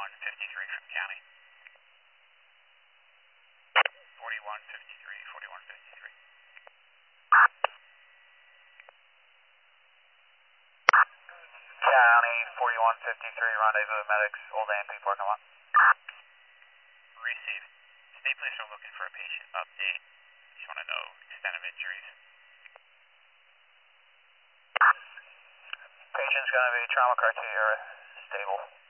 4153 from county. 4153, 4153. County 4153, rendezvous medics, Old AMP parking lot. Received. State police are looking for a patient update. Just want to know extent of injuries. Patient's going to be trauma criteria stable.